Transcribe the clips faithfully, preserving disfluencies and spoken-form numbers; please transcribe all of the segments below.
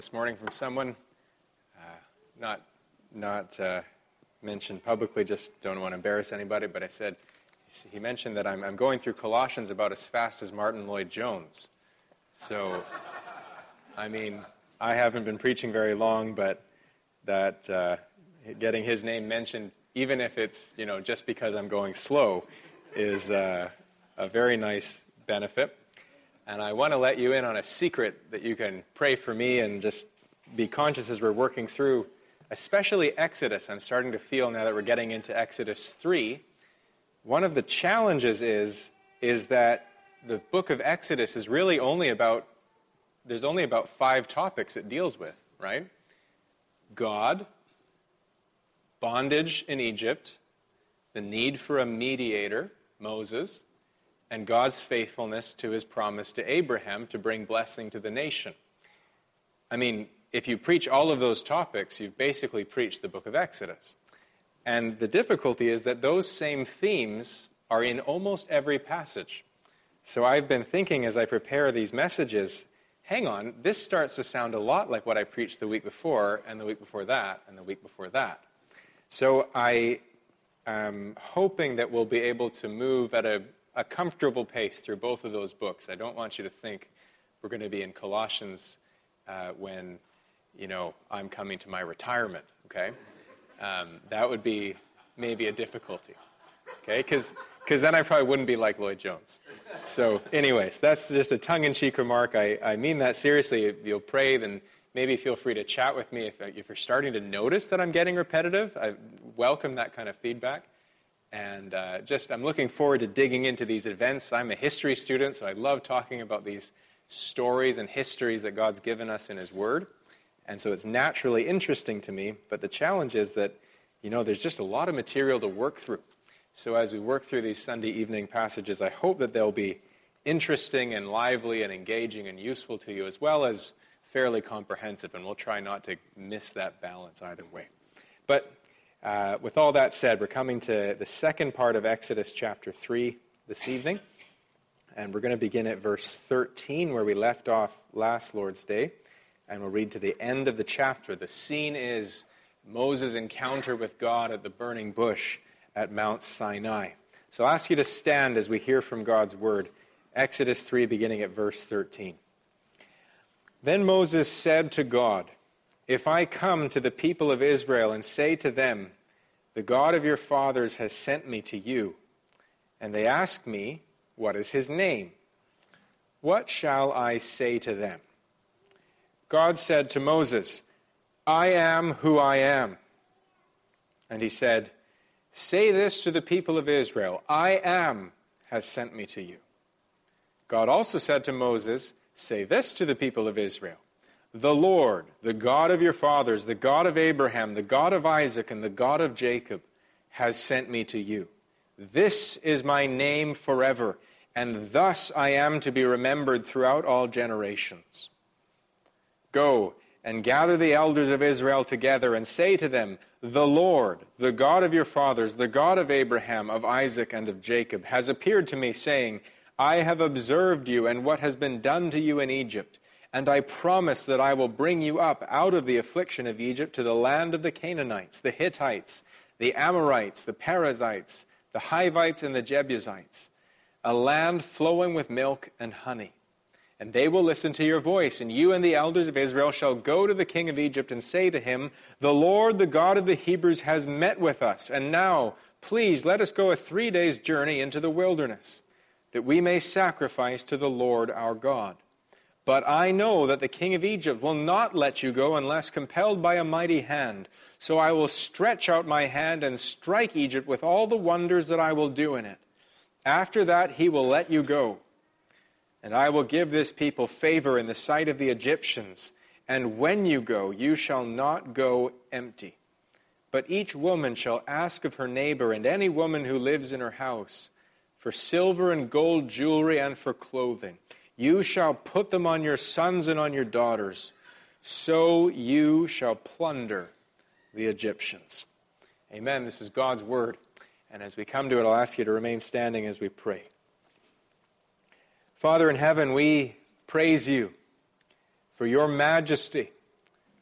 This morning from someone, uh, not not uh, mentioned publicly, just don't want to embarrass anybody, but I said, he mentioned that I'm, I'm going through Colossians about as fast as Martin Lloyd-Jones. So, I mean, I haven't been preaching very long, but that uh, getting his name mentioned, even if it's, you know, just because I'm going slow, is uh, a very nice benefit. And I want to let you in on a secret that you can pray for me and just be conscious as we're working through, especially Exodus. I'm starting to feel now that we're getting into Exodus three. One of the challenges is, is that the book of Exodus is really only about, there's only about five topics it deals with, right? God, bondage in Egypt, the need for a mediator, Moses, and God's faithfulness to his promise to Abraham to bring blessing to the nation. I mean, if you preach all of those topics, you've basically preached the book of Exodus. And the difficulty is that those same themes are in almost every passage. So I've been thinking as I prepare these messages, hang on, this starts to sound a lot like what I preached the week before, and the week before that, and the week before that. So I am hoping that we'll be able to move at a a comfortable pace through both of those books. I don't want you to think we're going to be in Colossians uh, when, you know, I'm coming to my retirement, okay? Um, that would be maybe a difficulty, okay? Because because then I probably wouldn't be like Lloyd-Jones. So anyways, that's just a tongue-in-cheek remark. I, I mean that seriously. If you'll pray, then maybe feel free to chat with me. If, if you're starting to notice that I'm getting repetitive, I welcome that kind of feedback. And uh, just, I'm looking forward to digging into these events. I'm a history student, so I love talking about these stories and histories that God's given us in his Word. And so it's naturally interesting to me, but the challenge is that, you know, there's just a lot of material to work through. So as we work through these Sunday evening passages, I hope that they'll be interesting and lively and engaging and useful to you, as well as fairly comprehensive, and we'll try not to miss that balance either way. But Uh, with all that said, we're coming to the second part of Exodus chapter three this evening, and we're going to begin at verse thirteen, where we left off last Lord's Day, and we'll read to the end of the chapter. The scene is Moses' encounter with God at the burning bush at Mount Sinai. So I'll ask you to stand as we hear from God's word. Exodus three, beginning at verse thirteen. Then Moses said to God, "If I come to the people of Israel and say to them, 'The God of your fathers has sent me to you,' and they ask me, 'What is his name?' what shall I say to them?" God said to Moses, "I am who I am." And he said, "Say this to the people of Israel, 'I am has sent me to you.'" God also said to Moses, "Say this to the people of Israel, 'The Lord, the God of your fathers, the God of Abraham, the God of Isaac, and the God of Jacob, has sent me to you. This is my name forever, and thus I am to be remembered throughout all generations. Go and gather the elders of Israel together and say to them, 'The Lord, the God of your fathers, the God of Abraham, of Isaac, and of Jacob, has appeared to me, saying, I have observed you and what has been done to you in Egypt. And I promise that I will bring you up out of the affliction of Egypt to the land of the Canaanites, the Hittites, the Amorites, the Perizzites, the Hivites, and the Jebusites, a land flowing with milk and honey. And they will listen to your voice, and you and the elders of Israel shall go to the king of Egypt and say to him, The Lord, the God of the Hebrews, has met with us. And now, please, let us go a three days' journey into the wilderness, that we may sacrifice to the Lord our God. But I know that the king of Egypt will not let you go unless compelled by a mighty hand. So I will stretch out my hand and strike Egypt with all the wonders that I will do in it. After that he will let you go. And I will give this people favor in the sight of the Egyptians. And when you go, you shall not go empty. But each woman shall ask of her neighbor and any woman who lives in her house for silver and gold jewelry and for clothing. You shall put them on your sons and on your daughters. So you shall plunder the Egyptians." Amen. This is God's word. And as we come to it, I'll ask you to remain standing as we pray. Father in heaven, we praise you for your majesty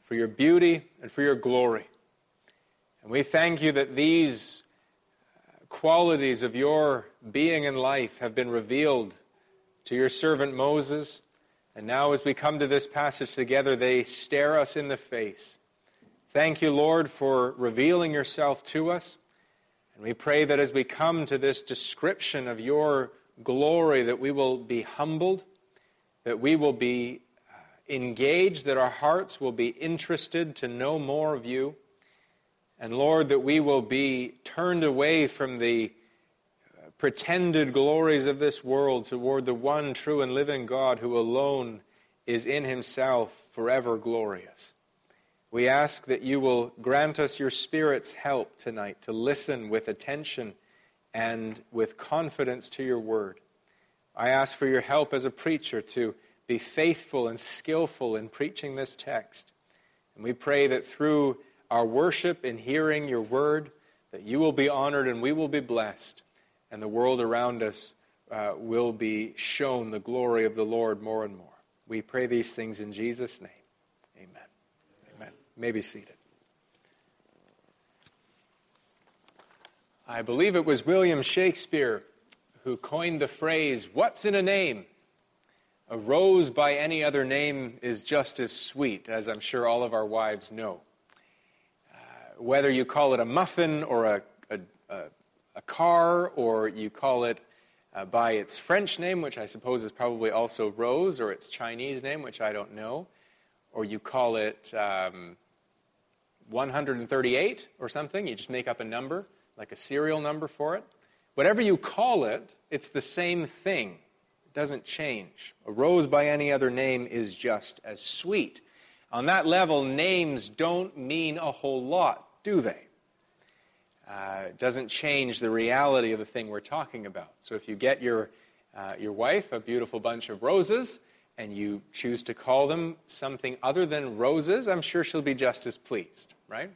for your beauty, and for your glory. And we thank you that these qualities of your being and life have been revealed to your servant Moses. And now as we come to this passage together, they stare us in the face. Thank you, Lord, for revealing yourself to us. And we pray that as we come to this description of your glory, that we will be humbled, that we will be engaged, that our hearts will be interested to know more of you. And Lord, that we will be turned away from the pretended glories of this world toward the one true and living God who alone is in himself forever glorious. We ask that you will grant us your Spirit's help tonight to listen with attention and with confidence to your word. I ask for your help as a preacher to be faithful and skillful in preaching this text. And we pray that through our worship in hearing your word, that you will be honored and we will be blessed, and the world around us uh, will be shown the glory of the Lord more and more. We pray these things in Jesus' name. Amen. Amen. You may be seated. I believe it was William Shakespeare who coined the phrase, "What's in a name? A rose by any other name is just as sweet," as I'm sure all of our wives know. Uh, whether you call it a muffin or a, a, a, a car, or you call it uh, by its French name, which I suppose is probably also rose, or its Chinese name, which I don't know, or you call it um, one hundred thirty-eight or something, you just make up a number, like a serial number for it. Whatever you call it, it's the same thing. It doesn't change. A rose by any other name is just as sweet. On that level, names don't mean a whole lot, do they? Uh, it doesn't change the reality of the thing we're talking about. So if you get your uh, your wife a beautiful bunch of roses and you choose to call them something other than roses, I'm sure she'll be just as pleased, right?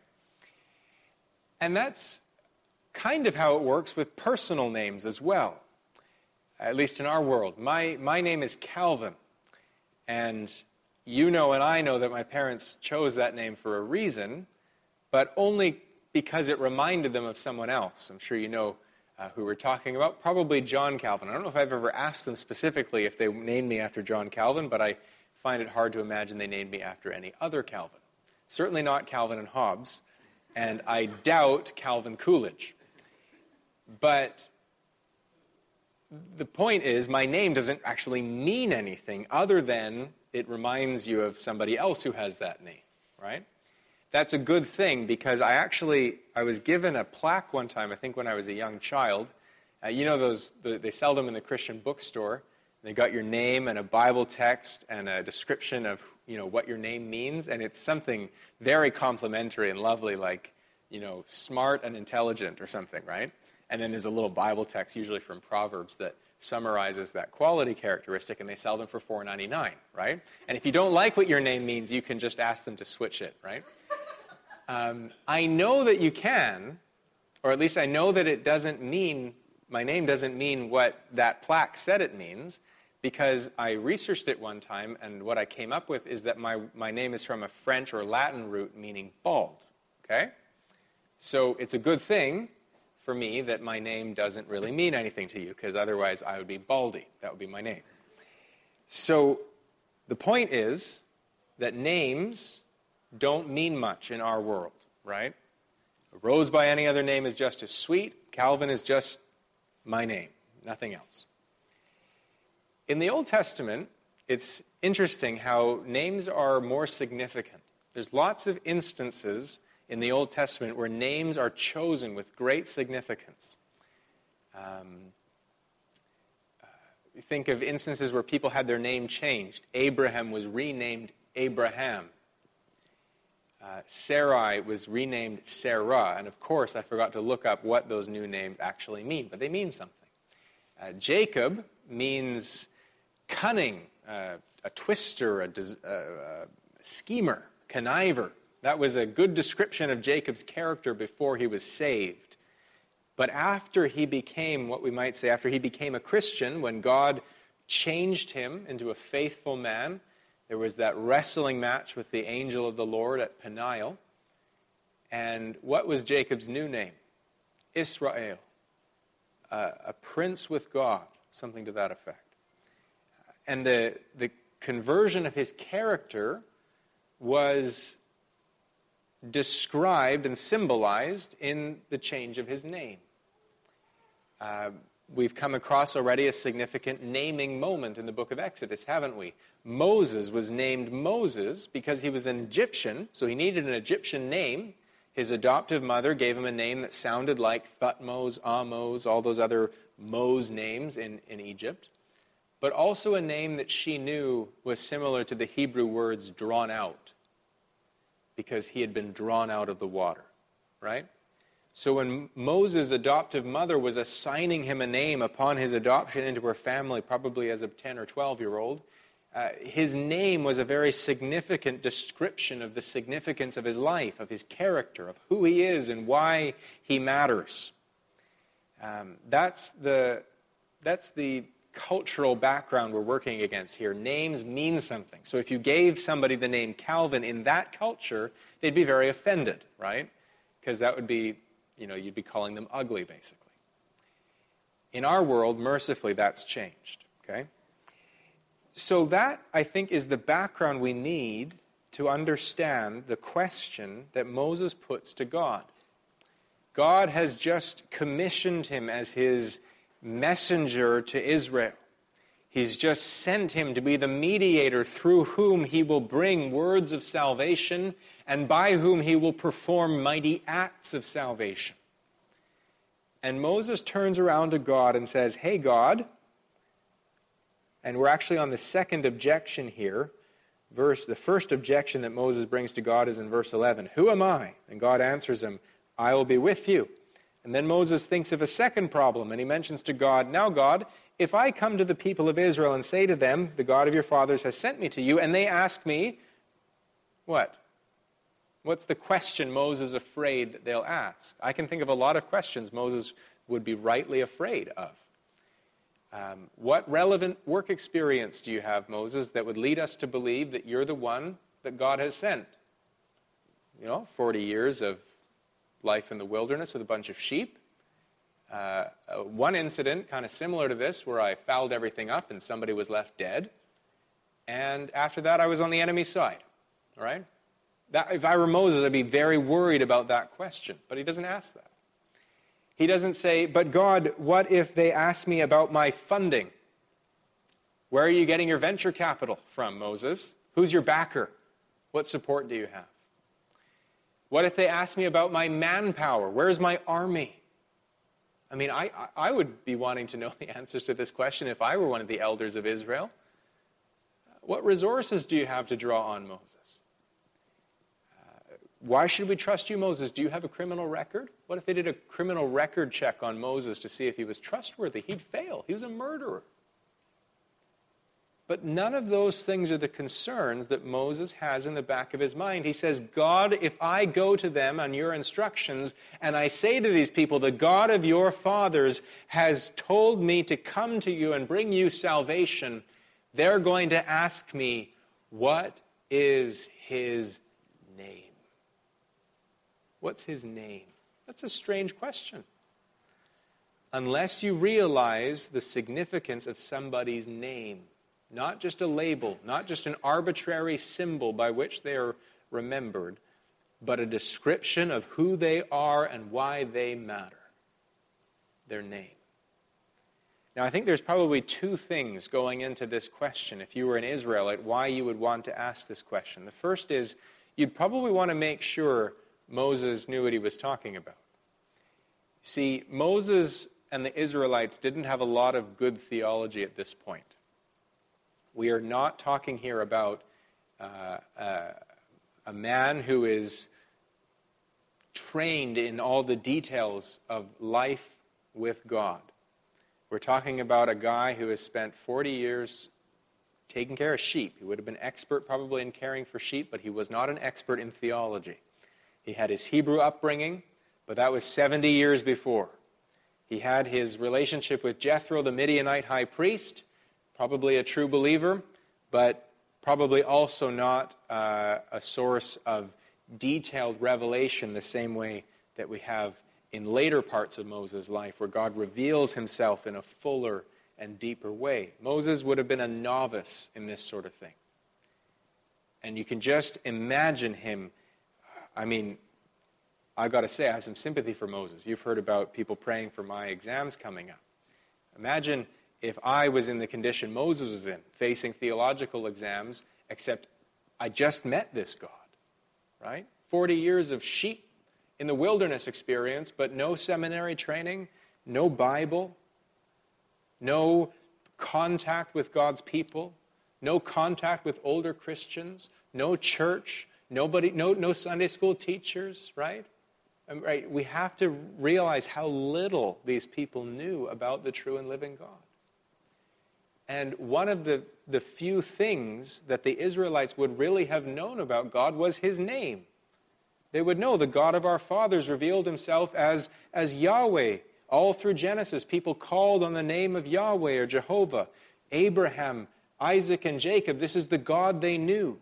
And that's kind of how it works with personal names as well, at least in our world. My my name is Calvin, and you know and I know that my parents chose that name for a reason, but only because it reminded them of someone else. I'm sure you know uh, who we're talking about, probably John Calvin. I don't know if I've ever asked them specifically if they named me after John Calvin, but I find it hard to imagine they named me after any other Calvin. Certainly not Calvin and Hobbes, and I doubt Calvin Coolidge. But the point is, my name doesn't actually mean anything other than it reminds you of somebody else who has that name, right? That's a good thing, because I actually, I was given a plaque one time, I think when I was a young child. Uh, you know those, the, they sell them in the Christian bookstore. They got your name and a Bible text and a description of, you know, what your name means, and it's something very complimentary and lovely, like, you know, smart and intelligent or something, right? And then there's a little Bible text, usually from Proverbs, that summarizes that quality characteristic, and they sell them for four ninety-nine, right? And if you don't like what your name means, you can just ask them to switch it, right? Um, I know that you can, or at least I know that it doesn't mean, my name doesn't mean what that plaque said it means, because I researched it one time, and what I came up with is that my, my name is from a French or Latin root meaning bald, okay? So it's a good thing for me that my name doesn't really mean anything to you, because otherwise I would be Baldy. That would be my name. So the point is that names don't mean much in our world, right? A rose by any other name is just as sweet. Calvin is just my name, nothing else. In the Old Testament, it's interesting how names are more significant. There's lots of instances in the Old Testament where names are chosen with great significance. Um, uh, think of instances where people had their name changed. Abraham was renamed Abraham. Uh, Sarai was renamed Sarah. And of course, I forgot to look up what those new names actually mean, but they mean something. Uh, Jacob means cunning, uh, a twister, a, des- uh, a schemer, conniver. That was a good description of Jacob's character before he was saved. But after he became, what we might say, after he became a Christian, when God changed him into a faithful man, There was that wrestling match with the angel of the Lord at Peniel. And what was Jacob's new name? Israel, uh, a prince with God, something to that effect. And the, the conversion of his character was described and symbolized in the change of his name. Uh, we've come across already a significant naming moment in the book of Exodus, haven't we? Moses was named Moses because he was an Egyptian, so he needed an Egyptian name. His adoptive mother gave him a name that sounded like Thutmose, Ahmose, all those other Mose names in, in Egypt, but also a name that she knew was similar to the Hebrew words drawn out, because he had been drawn out of the water, right? So when Moses' adoptive mother was assigning him a name upon his adoption into her family, probably as a ten or twelve-year-old, uh, his name was a very significant description of the significance of his life, of his character, of who he is and why he matters. Um, that's the that's the cultural background we're working against here. Names mean something. So if you gave somebody the name Calvin in that culture, they'd be very offended, right? Because that would be, you know, you'd be calling them ugly, basically. In our world, mercifully, that's changed, okay? So that, I think, is the background we need to understand the question that Moses puts to God. God has just commissioned him as his messenger to Israel. He's just sent him to be the mediator through whom he will bring words of salvation and by whom he will perform mighty acts of salvation. And Moses turns around to God and says, "Hey, God," and we're actually on the second objection here. Verse, the first objection that Moses brings to God is in verse eleven. "Who am I?" And God answers him, "I will be with you." And then Moses thinks of a second problem, and he mentions to God, "Now, God, if I come to the people of Israel and say to them, 'The God of your fathers has sent me to you,' and they ask me," what? What's the question Moses is afraid that they'll ask? I can think of a lot of questions Moses would be rightly afraid of. Um, what relevant work experience do you have, Moses, that would lead us to believe that you're the one that God has sent? You know, forty years of life in the wilderness with a bunch of sheep. Uh, uh, one incident, kind of similar to this, where I fouled everything up and somebody was left dead. And after that, I was on the enemy's side. All right? That, if I were Moses, I'd be very worried about that question. But he doesn't ask that. He doesn't say, "But God, what if they ask me about my funding? Where are you getting your venture capital from, Moses? Who's your backer? What support do you have? What if they ask me about my manpower? Where's my army?" I mean, I, I would be wanting to know the answers to this question if I were one of the elders of Israel. What resources do you have to draw on, Moses? Uh, why should we trust you, Moses? Do you have a criminal record? What if they did a criminal record check on Moses to see if he was trustworthy? He'd fail. He was a murderer. But none of those things are the concerns that Moses has in the back of his mind. He says, "God, if I go to them on your instructions and I say to these people, 'The God of your fathers has told me to come to you and bring you salvation,' they're going to ask me, 'What is his name?'" What's his name? That's a strange question. Unless you realize the significance of somebody's name. Not just a label, not just an arbitrary symbol by which they are remembered, but a description of who they are and why they matter. Their name. Now, I think there's probably two things going into this question, if you were an Israelite, why you would want to ask this question. The first is, you'd probably want to make sure Moses knew what he was talking about. See, Moses and the Israelites didn't have a lot of good theology at this point. We are not talking here about uh, uh, a man who is trained in all the details of life with God. We're talking about a guy who has spent forty years taking care of sheep. He would have been expert probably in caring for sheep, but he was not an expert in theology. He had his Hebrew upbringing, but that was seventy years before. He had his relationship with Jethro, the Midianite high priest, probably a true believer, but Probably also not uh, a source of detailed revelation the same way that we have in later parts of Moses' life, where God reveals himself in a fuller and deeper way. Moses would have been a novice in this sort of thing. And you can just imagine him. I mean, I got to say, I have some sympathy for Moses. You've heard about people praying for my exams coming up. Imagine if I was in the condition Moses was in, facing theological exams, except I just met this God, right? forty years of sheep in the wilderness experience, but no seminary training, no Bible, no contact with God's people, no contact with older Christians, no church, nobody, no, no Sunday school teachers, right? Right? We have to realize how little these people knew about the true and living God. And one of the, the few things that the Israelites would really have known about God was his name. They would know the God of our fathers revealed himself as, as Yahweh. All through Genesis, people called on the name of Yahweh or Jehovah. Abraham, Isaac, and Jacob, this is the God they knew.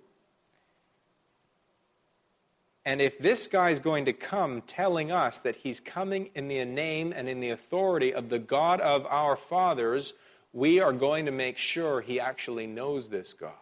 And if this guy's going to come telling us that he's coming in the name and in the authority of the God of our fathers, we are going to make sure he actually knows this God.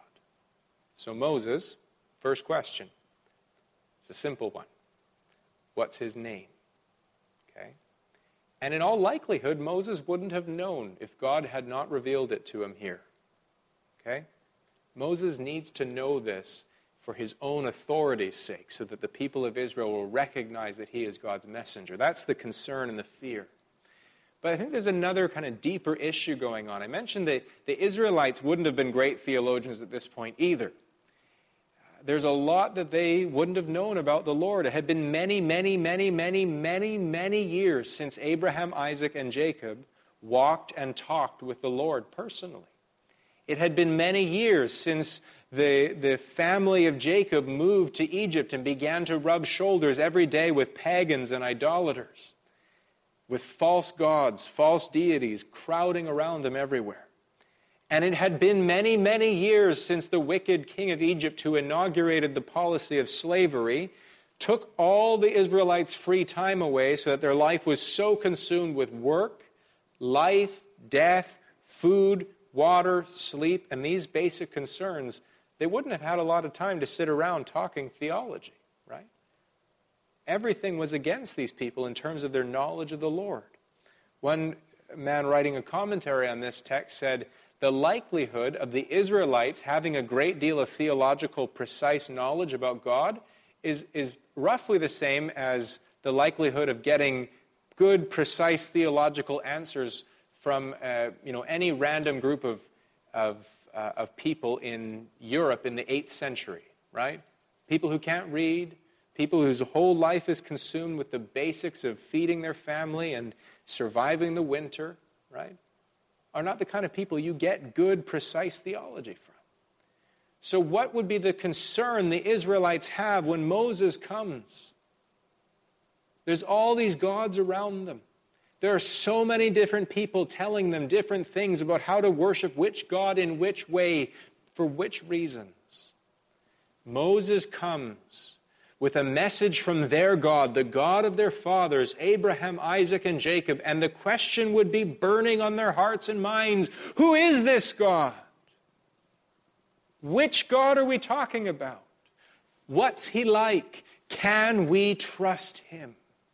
So Moses, first question. It's a simple one. What's his name? Okay. And in all likelihood, Moses wouldn't have known if God had not revealed it to him here. Okay? Moses needs to know this for his own authority's sake, so that the people of Israel will recognize that he is God's messenger. That's the concern and the fear. But I think there's another kind of deeper issue going on. I mentioned that the Israelites wouldn't have been great theologians at this point either. There's a lot that they wouldn't have known about the Lord. It had been many, many, many, many, many, many years since Abraham, Isaac, and Jacob walked and talked with the Lord personally. It had been many years since the, the family of Jacob moved to Egypt and began to rub shoulders every day with pagans and idolaters, with false gods, false deities crowding around them everywhere. And it had been many, many years since the wicked king of Egypt, who inaugurated the policy of slavery, took all the Israelites' free time away so that their life was so consumed with work, life, death, food, water, sleep, and these basic concerns, they wouldn't have had a lot of time to sit around talking theology, right? Everything was against these people in terms of their knowledge of the Lord. One man writing a commentary on this text said, the likelihood of the Israelites having a great deal of theological precise knowledge about God is, is roughly the same as the likelihood of getting good, precise theological answers from uh, you know, any random group of, of, uh, of people in Europe in the eighth century, right? People who can't read, people whose whole life is consumed with the basics of feeding their family and surviving the winter, right? Are not the kind of people you get good, precise theology from. So what would be the concern the Israelites have when Moses comes? There's all these gods around them. There are so many different people telling them different things about how to worship which God in which way, for which reasons. Moses comes with a message from their God, the God of their fathers, Abraham, Isaac, and Jacob, and the question would be burning on their hearts and minds, who is this God? Which God are we talking about? What's he like? Can we trust him?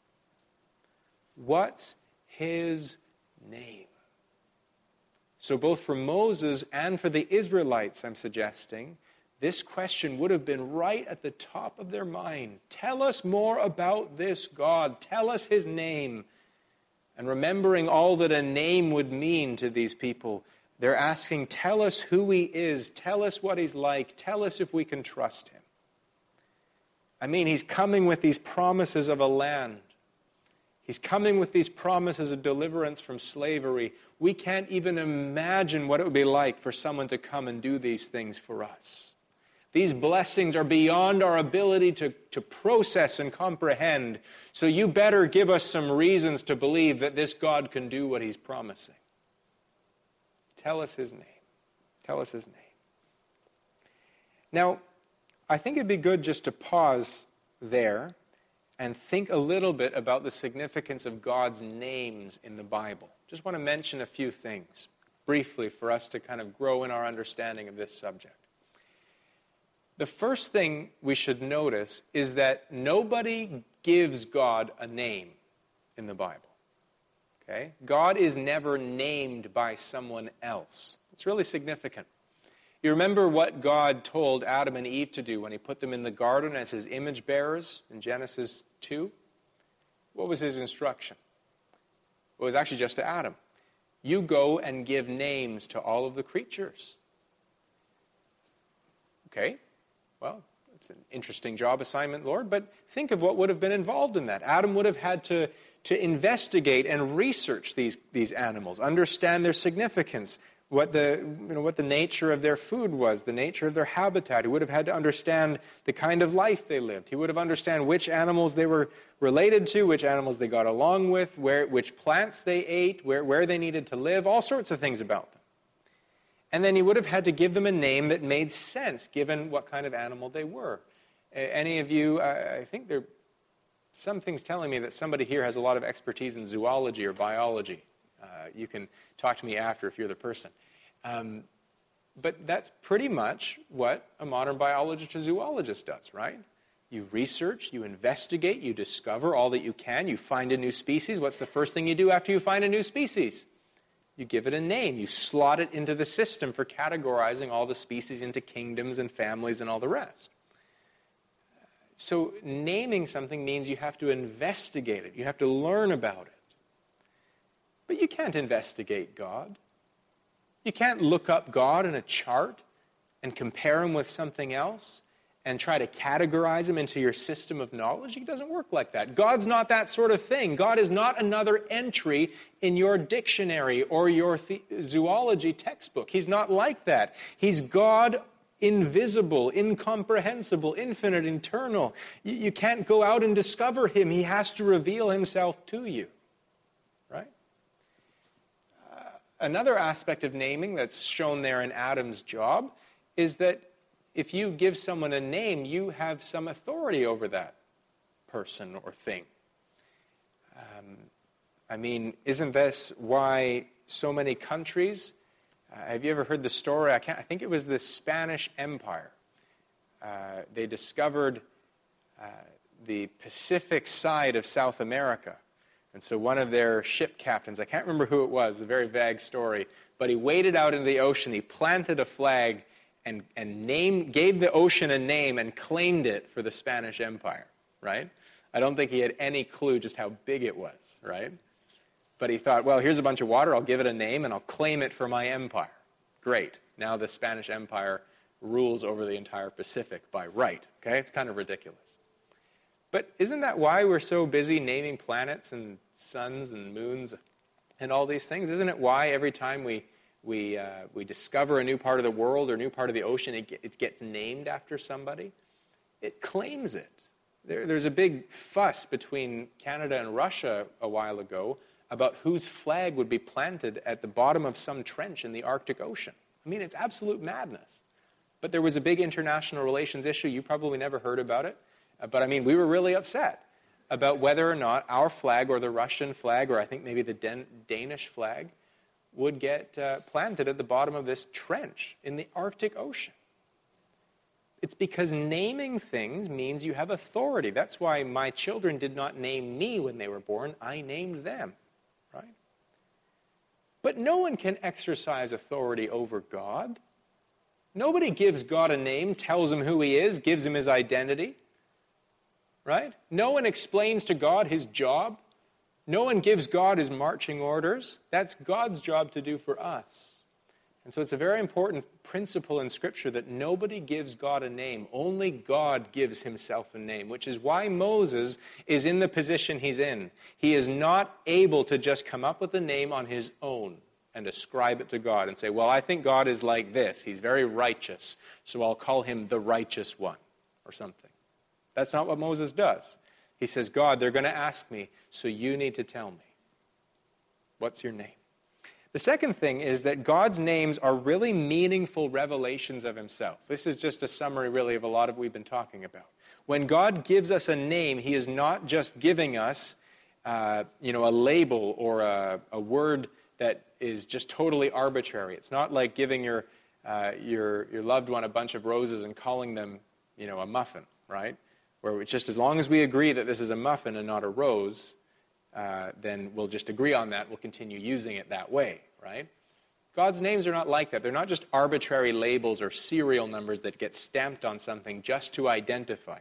What's his name? So both for Moses and for the Israelites, I'm suggesting, this question would have been right at the top of their mind. Tell us more about this God. Tell us his name. And remembering all that a name would mean to these people, they're asking, tell us who he is. Tell us what he's like. Tell us if we can trust him. I mean, he's coming with these promises of a land. He's coming with these promises of deliverance from slavery. We can't even imagine what it would be like for someone to come and do these things for us. These blessings are beyond our ability to, to process and comprehend. So you better give us some reasons to believe that this God can do what he's promising. Tell us his name. Tell us his name. Now, I think it'd be good just to pause there and think a little bit about the significance of God's names in the Bible. Just want to mention a few things briefly for us to kind of grow in our understanding of this subject. The first thing we should notice is that nobody gives God a name in the Bible. Okay? God is never named by someone else. It's really significant. You remember what God told Adam and Eve to do when he put them in the garden as his image bearers in Genesis two? What was his instruction? It was actually just to Adam. You go and give names to all of the creatures. Okay, well, it's an interesting job assignment, Lord, but think of what would have been involved in that. Adam would have had to, to investigate and research these, these animals, understand their significance, what the, you know, what the nature of their food was, the nature of their habitat. He would have had to understand the kind of life they lived. He would have understand which animals they were related to, which animals they got along with, where, which plants they ate, where, where they needed to live, all sorts of things about them. And then he would have had to give them a name that made sense, given what kind of animal they were. Any of you, I think there are some things telling me that somebody here has a lot of expertise in zoology or biology. Uh, you can talk to me after if you're the person. Um, but that's pretty much what a modern biologist or zoologist does, right? You research, you investigate, you discover all that you can, you find a new species. What's the first thing you do after you find a new species? You give it a name. You slot it into the system for categorizing all the species into kingdoms and families and all the rest. So naming something means you have to investigate it. You have to learn about it. But you can't investigate God. You can't look up God in a chart and compare him with something else and try to categorize him into your system of knowledge. It doesn't work like that. God's not that sort of thing. God is not another entry in your dictionary or your the- zoology textbook. He's not like that. He's God, invisible, incomprehensible, infinite, eternal. You, you can't go out and discover him. He has to reveal himself to you. Right? Uh, another aspect of naming that's shown there in Adam's job is that if you give someone a name, you have some authority over that person or thing. Um, I mean, isn't this why so many countries, uh, have you ever heard the story? I, can't, I think it was the Spanish Empire. Uh, they discovered uh, the Pacific side of South America. And so one of their ship captains, I can't remember who it was, a very vague story, but he waded out into the ocean, he planted a flag, and, and named, gave the ocean a name and claimed it for the Spanish Empire, right? I don't think he had any clue just how big it was, right? But he thought, well, here's a bunch of water, I'll give it a name and I'll claim it for my empire. Great. Now the Spanish Empire rules over the entire Pacific by right, okay? It's kind of ridiculous. But isn't that why we're so busy naming planets and suns and moons and all these things? Isn't it why every time we We uh, we discover a new part of the world or a new part of the ocean, it, get, it gets named after somebody? It claims it. There, there's a big fuss between Canada and Russia a while ago about whose flag would be planted at the bottom of some trench in the Arctic Ocean. I mean, it's absolute madness. But there was a big international relations issue. You probably never heard about it. Uh, but I mean, we were really upset about whether or not our flag or the Russian flag, or I think maybe the Dan- Danish flag, would get uh, planted at the bottom of this trench in the Arctic Ocean. It's because naming things means you have authority. That's why my children did not name me when they were born. I named them, right? But no one can exercise authority over God. Nobody gives God a name, tells him who he is, gives him his identity, right? No one explains to God his job. No one gives God his marching orders. That's God's job to do for us. And so it's a very important principle in Scripture that nobody gives God a name. Only God gives himself a name, which is why Moses is in the position he's in. He is not able to just come up with a name on his own and ascribe it to God and say, well, I think God is like this. He's very righteous, so I'll call him the righteous one or something. That's not what Moses does. He says, God, they're going to ask me, so you need to tell me. What's your name? The second thing is that God's names are really meaningful revelations of himself. This is just a summary, really, of a lot of what we've been talking about. When God gives us a name, he is not just giving us uh, you know, a label or a, a word that is just totally arbitrary. It's not like giving your, uh, your, your loved one a bunch of roses and calling them, you know, a muffin, right? Where it's just as long as we agree that this is a muffin and not a rose, uh, then we'll just agree on that. We'll continue using it that way, right? God's names are not like that. They're not just arbitrary labels or serial numbers that get stamped on something just to identify him.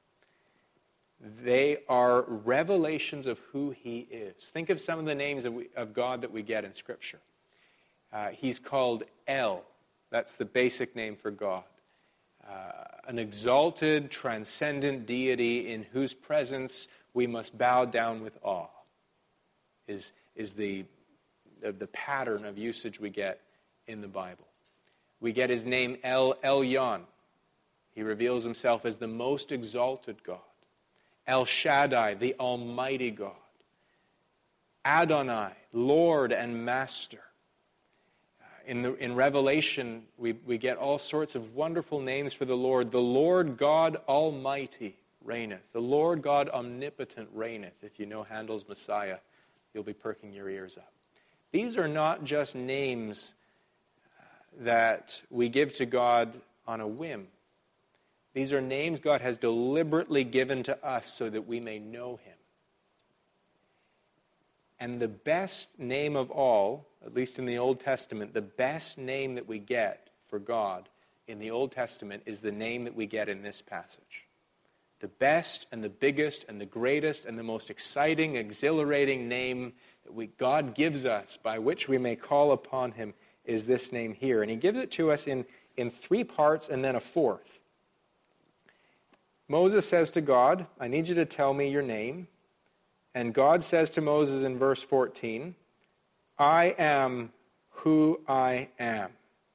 They are revelations of who he is. Think of some of the names of, we, of God that we get in Scripture. Uh, he's called El. That's the basic name for God. Uh, an exalted, transcendent deity in whose presence we must bow down with awe is, is the, the, the pattern of usage we get in the Bible. We get his name El Elyon. He reveals himself as the most exalted God. El Shaddai, the Almighty God. Adonai, Lord and Master. In, the, in Revelation, we, we get all sorts of wonderful names for the Lord. The Lord God Almighty reigneth. The Lord God Omnipotent reigneth. If you know Handel's Messiah, you'll be perking your ears up. These are not just names that we give to God on a whim. These are names God has deliberately given to us so that we may know him. And the best name of all, at least in the Old Testament, the best name that we get for God in the Old Testament is the name that we get in this passage. The best and the biggest and the greatest and the most exciting, exhilarating name that we, God gives us by which we may call upon him is this name here. And he gives it to us in, in three parts and then a fourth. Moses says to God, I need you to tell me your name. And God says to Moses in verse fourteen, I am who I am.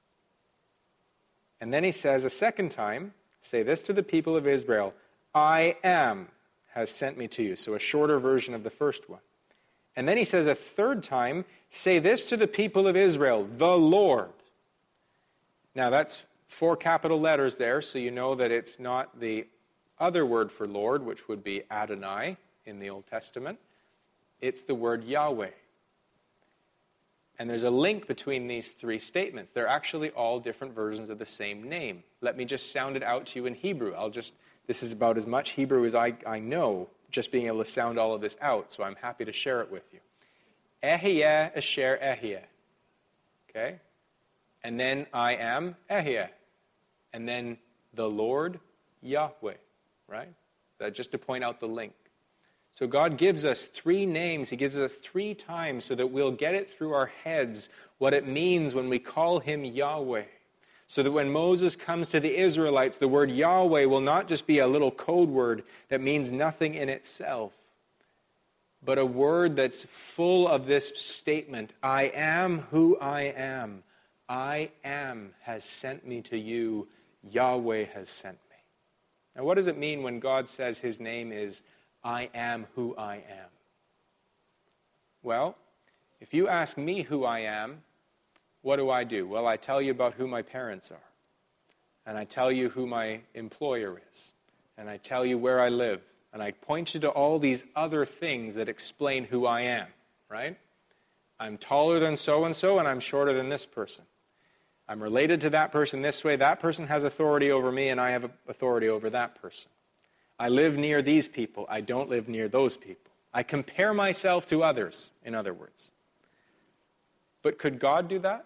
And then he says a second time, say this to the people of Israel, I am has sent me to you. So a shorter version of the first one. And then he says a third time, say this to the people of Israel, the Lord. Now that's four capital letters there, so you know that it's not the other word for Lord, which would be Adonai in the Old Testament. It's the word Yahweh. And there's a link between these three statements. They're actually all different versions of the same name. Let me just sound it out to you in Hebrew. I'll just, this is about as much Hebrew as I, I know, just being able to sound all of this out, so I'm happy to share it with you. Ehyeh asher ehyeh. Okay? And then I am Ehyeh. And then the Lord Yahweh. Right? That just to point out the link. So God gives us three names. He gives us three times so that we'll get it through our heads what it means when we call him Yahweh. So that when Moses comes to the Israelites, the word Yahweh will not just be a little code word that means nothing in itself, but a word that's full of this statement, I am who I am. I am has sent me to you. Yahweh has sent me. Now, what does it mean when God says his name is, I am who I am? Well, if you ask me who I am, what do I do? Well, I tell you about who my parents are. And I tell you who my employer is. And I tell you where I live. And I point you to all these other things that explain who I am, right? I'm taller than so-and-so, and I'm shorter than this person. I'm related to that person this way. That person has authority over me, and I have authority over that person. I live near these people. I don't live near those people. I compare myself to others, in other words. But could God do that?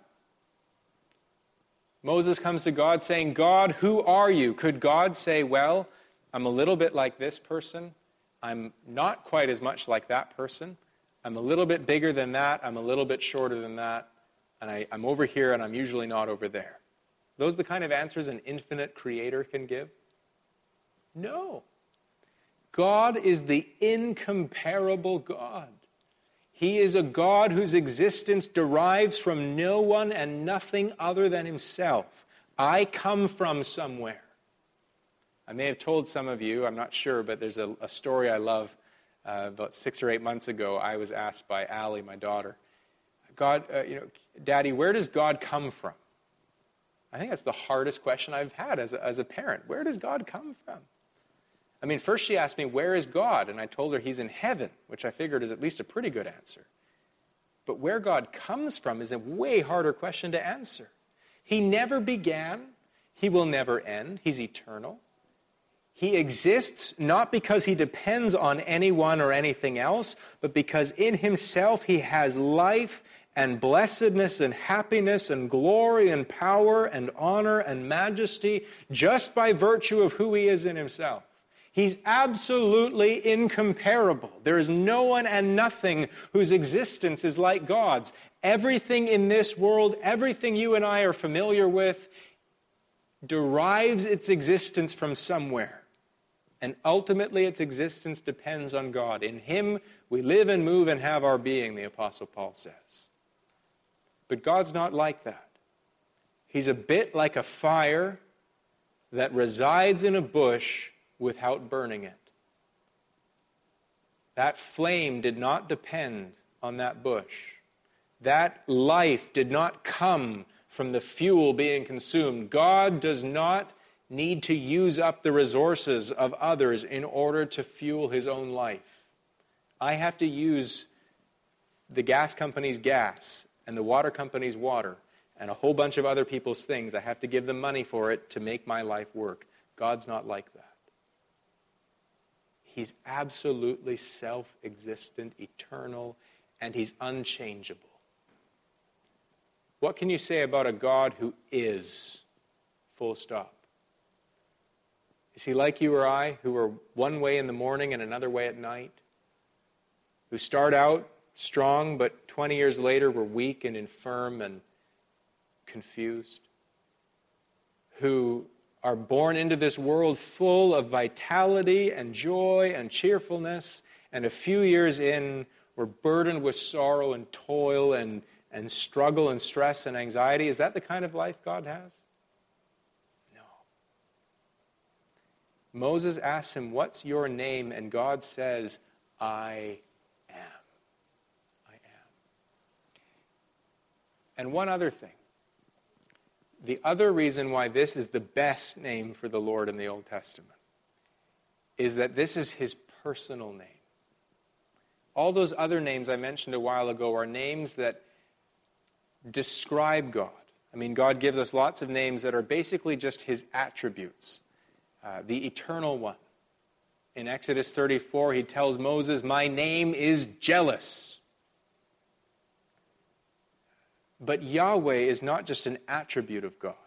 Moses comes to God saying, God, who are you? Could God say, well, I'm a little bit like this person. I'm not quite as much like that person. I'm a little bit bigger than that. I'm a little bit shorter than that. And I, I'm over here, and I'm usually not over there. Those are the kind of answers an infinite creator can give? No. God is the incomparable God. He is a God whose existence derives from no one and nothing other than himself. I come from somewhere. I may have told some of you, I'm not sure, but there's a, a story I love. Uh, about six or eight months ago, I was asked by Allie, my daughter, God, uh, you know, Daddy, where does God come from? I think that's the hardest question I've had as a, as a parent. Where does God come from? I mean, first she asked me, where is God? And I told her he's in heaven, which I figured is at least a pretty good answer. But where God comes from is a way harder question to answer. He never began. He will never end. He's eternal. He exists not because he depends on anyone or anything else, but because in himself he has life and blessedness and happiness and glory and power and honor and majesty just by virtue of who he is in himself. He's absolutely incomparable. There is no one and nothing whose existence is like God's. Everything in this world, everything you and I are familiar with, derives its existence from somewhere. And ultimately its existence depends on God. In him we live and move and have our being, the Apostle Paul says. But God's not like that. He's a bit like a fire that resides in a bush without burning it. That flame did not depend on that bush. That life did not come from the fuel being consumed. God does not need to use up the resources of others in order to fuel his own life. I have to use the gas company's gas and the water company's water and a whole bunch of other people's things. I have to give them money for it to make my life work. God's not like that. He's absolutely self-existent, eternal, and he's unchangeable. What can you say about a God who is, full stop? Is he like you or I, who are one way in the morning and another way at night? Who start out strong, but twenty years later we're weak and infirm and confused? Who are born into this world full of vitality and joy and cheerfulness, and a few years in, we're burdened with sorrow and toil and, and struggle and stress and anxiety? Is that the kind of life God has? No. Moses asks him, what's your name? And God says, I am. I am. And one other thing. The other reason why this is the best name for the Lord in the Old Testament is that this is his personal name. All those other names I mentioned a while ago are names that describe God. I mean, God gives us lots of names that are basically just his attributes. Uh, the Eternal One. In Exodus thirty-four, he tells Moses, my name is jealous. But Yahweh is not just an attribute of God.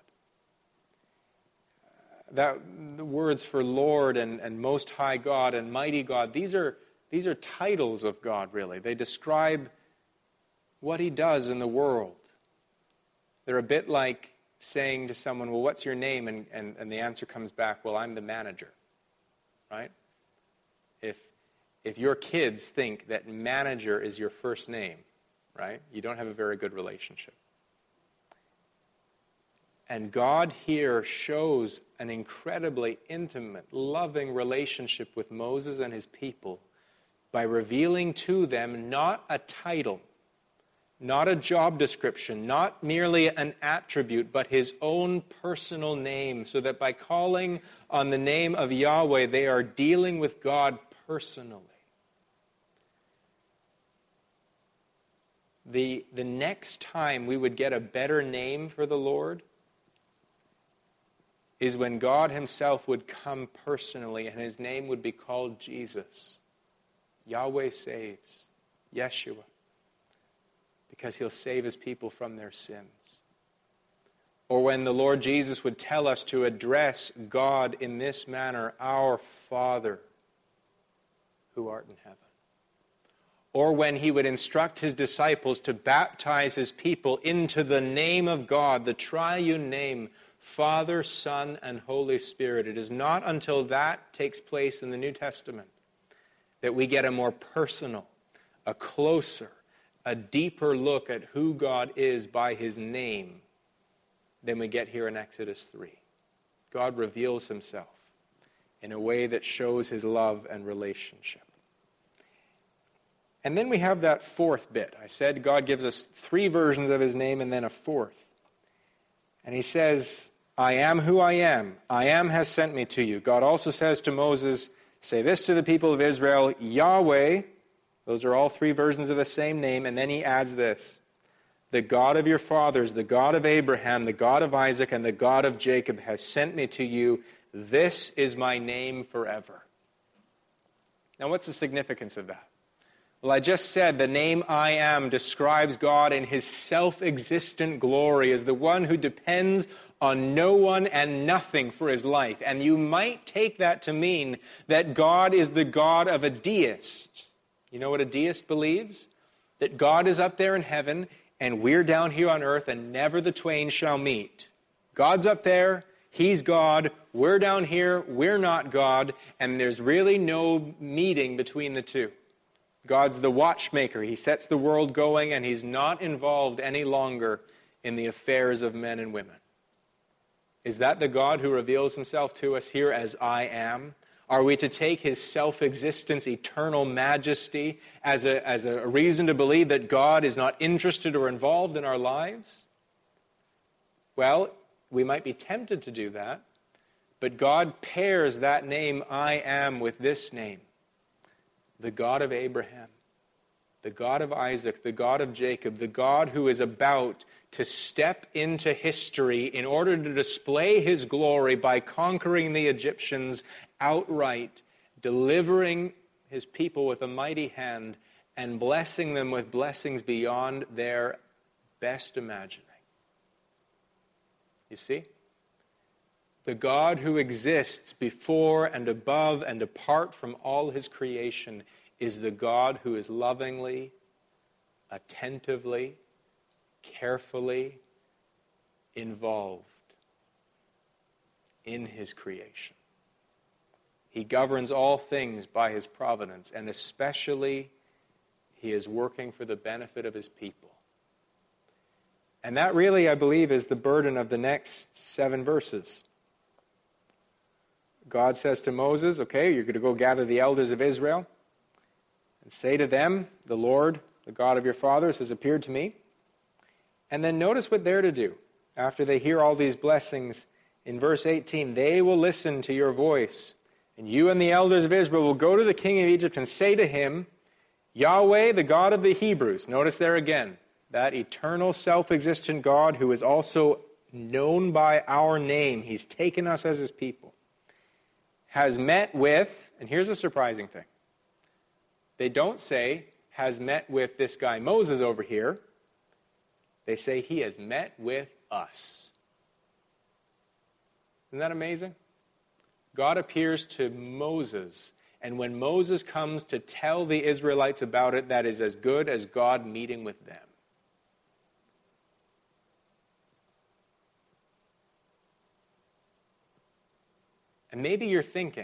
That the words for Lord and, and Most High God and Mighty God, these are, these are titles of God, really. They describe what he does in the world. They're a bit like saying to someone, well, what's your name? And, and, and the answer comes back, well, I'm the manager. Right? If, if your kids think that manager is your first name, right? You don't have a very good relationship. And God here shows an incredibly intimate, loving relationship with Moses and his people by revealing to them not a title, not a job description, not merely an attribute, but his own personal name, so that by calling on the name of Yahweh, they are dealing with God personally. The, the next time we would get a better name for the Lord is when God himself would come personally and his name would be called Jesus. Yahweh saves. Yeshua. Because he'll save his people from their sins. Or when the Lord Jesus would tell us to address God in this manner, our Father who art in heaven. Or when he would instruct his disciples to baptize his people into the name of God, the triune name, Father, Son, and Holy Spirit. It is not until that takes place in the New Testament that we get a more personal, a closer, a deeper look at who God is by his name than we get here in Exodus three. God reveals himself in a way that shows his love and relationship. And then we have that fourth bit. I said God gives us three versions of his name and then a fourth. And he says, I am who I am. I am has sent me to you. God also says to Moses, say this to the people of Israel, Yahweh, those are all three versions of the same name. And then he adds this, the God of your fathers, the God of Abraham, the God of Isaac, and the God of Jacob has sent me to you. This is my name forever. Now, what's the significance of that? Well, I just said the name I am describes God in his self-existent glory as the one who depends on no one and nothing for his life. And you might take that to mean that God is the God of a deist. You know what a deist believes? That God is up there in heaven and we're down here on earth and never the twain shall meet. God's up there, he's God, we're down here, we're not God, and there's really no meeting between the two. God's the watchmaker. He sets the world going, and he's not involved any longer in the affairs of men and women. Is that the God who reveals himself to us here as I am? Are we to take his self-existence, eternal majesty, as a, as a reason to believe that God is not interested or involved in our lives? Well, we might be tempted to do that, but God pairs that name I am with this name. The God of Abraham, the God of Isaac, the God of Jacob, the God who is about to step into history in order to display his glory by conquering the Egyptians outright, delivering his people with a mighty hand, and blessing them with blessings beyond their best imagining. You see? The God who exists before and above and apart from all his creation is the God who is lovingly, attentively, carefully involved in his creation. He governs all things by his providence, and especially he is working for the benefit of his people. And that really, I believe, is the burden of the next seven verses. God says to Moses, okay, you're going to go gather the elders of Israel and say to them, the Lord, the God of your fathers, has appeared to me. And then notice what they're to do. After they hear all these blessings, in verse eighteen, they will listen to your voice. And you and the elders of Israel will go to the king of Egypt and say to him, Yahweh, the God of the Hebrews. Notice there again, that eternal self-existent God who is also known by our name. He's taken us as his people. Has met with, and here's a surprising thing. They don't say, has met with this guy Moses over here. They say he has met with us. Isn't that amazing? God appears to Moses, and when Moses comes to tell the Israelites about it, that is as good as God meeting with them. And maybe you're thinking,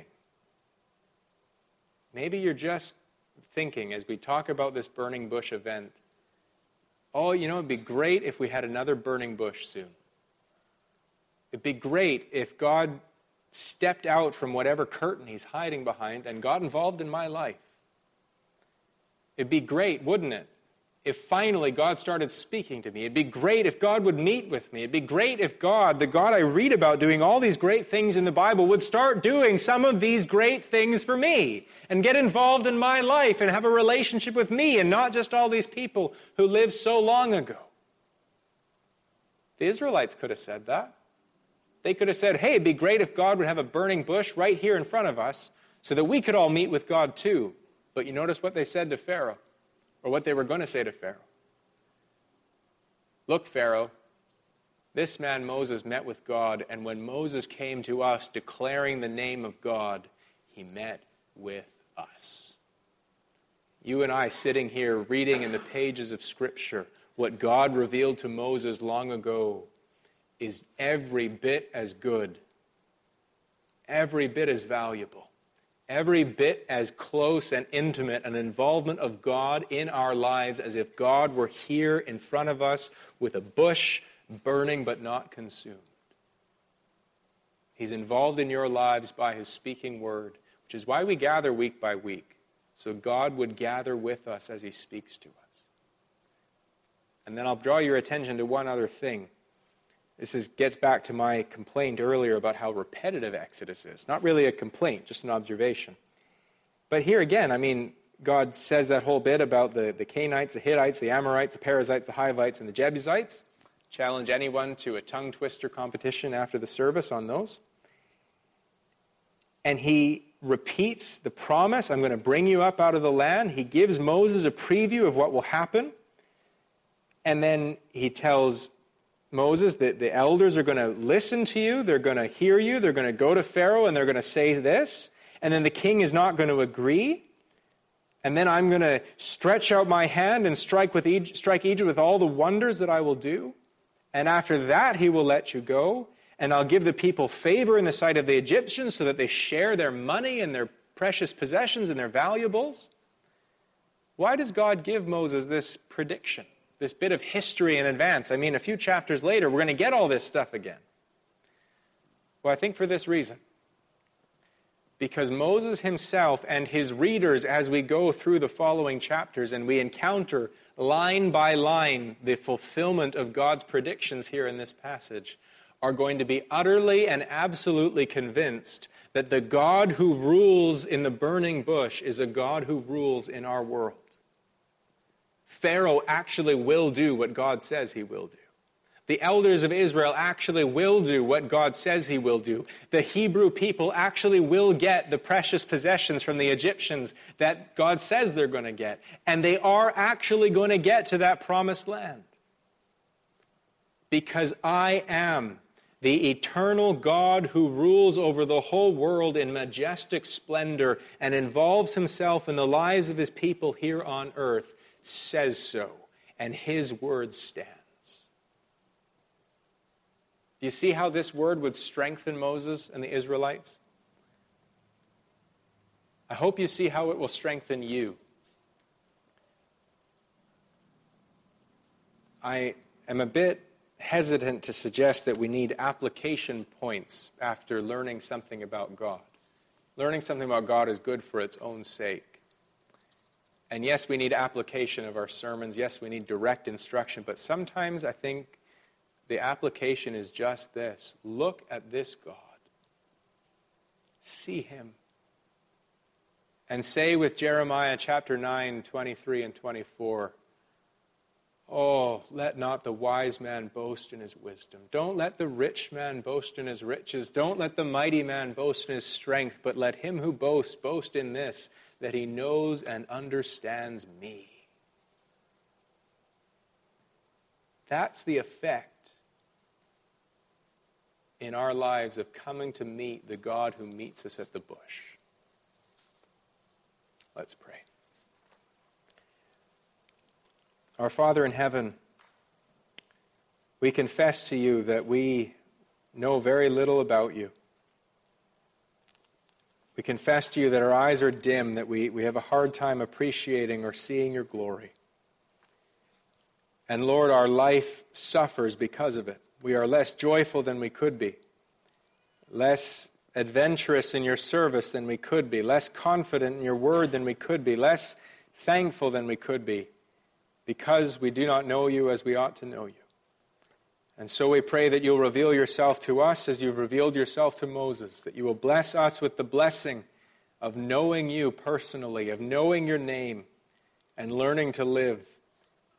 maybe you're just thinking as we talk about this burning bush event, oh, you know, it'd be great if we had another burning bush soon. It'd be great if God stepped out from whatever curtain he's hiding behind and got involved in my life. It'd be great, wouldn't it, if finally God started speaking to me. It'd be great if God would meet with me. It'd be great if God, the God I read about doing all these great things in the Bible, would start doing some of these great things for me and get involved in my life and have a relationship with me and not just all these people who lived so long ago. The Israelites could have said that. They could have said, hey, it'd be great if God would have a burning bush right here in front of us so that we could all meet with God too. But you notice what they said to Pharaoh, or what they were going to say to Pharaoh. Look, Pharaoh, this man Moses met with God, and when Moses came to us declaring the name of God, he met with us. You and I sitting here reading in the pages of Scripture what God revealed to Moses long ago is every bit as good, every bit as valuable, every bit as close and intimate an involvement of God in our lives as if God were here in front of us with a bush burning but not consumed. He's involved in your lives by his speaking word, which is why we gather week by week. so God would gather with us as he speaks to us. And then I'll draw your attention to one other thing. This is, gets back to my complaint earlier about how repetitive Exodus is. Not really a complaint, just an observation. But here again, I mean, God says that whole bit about the, the Canaanites, the Hittites, the Amorites, the Perizzites, the Hivites, and the Jebusites. Challenge anyone to a tongue twister competition after the service on those. And he repeats the promise, I'm going to bring you up out of the land. He gives Moses a preview of what will happen. And then he tells Moses that the elders are going to listen to you, they're going to hear you, they're going to go to Pharaoh and they're going to say this. And then the king is not going to agree. And then I'm going to stretch out my hand and strike, with Egypt, strike Egypt with all the wonders that I will do. And after that he will let you go. And I'll give the people favor in the sight of the Egyptians so that they share their money and their precious possessions and their valuables. Why does God give Moses this prediction, this bit of history in advance? I mean, a few chapters later, we're going to get all this stuff again. Well, I think for this reason. Because Moses himself and his readers, as we go through the following chapters and we encounter line by line the fulfillment of God's predictions here in this passage, are going to be utterly and absolutely convinced that the God who rules in the burning bush is a God who rules in our world. Pharaoh actually will do what God says he will do. The elders of Israel actually will do what God says he will do. The Hebrew people actually will get the precious possessions from the Egyptians that God says they're going to get. And they are actually going to get to that promised land. Because I am the eternal God who rules over the whole world in majestic splendor and involves himself in the lives of his people here on earth, says so, and his word stands. Do you see how this word would strengthen Moses and the Israelites? I hope you see how it will strengthen you. I am a bit hesitant to suggest that we need application points after learning something about God. Learning something about God is good for its own sake. And yes, we need application of our sermons. Yes, we need direct instruction. But sometimes I think the application is just this. Look at this God. See him. And say with Jeremiah chapter nine, twenty-three and twenty-four, oh, let not the wise man boast in his wisdom. Don't let the rich man boast in his riches. Don't let the mighty man boast in his strength. But let him who boasts boast in this, that he knows and understands me. That's the effect in our lives of coming to meet the God who meets us at the bush. Let's pray. Our Father in heaven, we confess to you that we know very little about you. We confess to you that our eyes are dim, that we, we have a hard time appreciating or seeing your glory. And Lord, our life suffers because of it. We are less joyful than we could be, less adventurous in your service than we could be, less confident in your word than we could be, less thankful than we could be, because we do not know you as we ought to know you. And so we pray that you'll reveal yourself to us as you've revealed yourself to Moses, that you will bless us with the blessing of knowing you personally, of knowing your name, and learning to live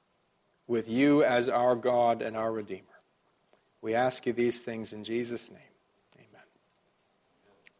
with you as our God and our Redeemer. We ask you these things in Jesus' name.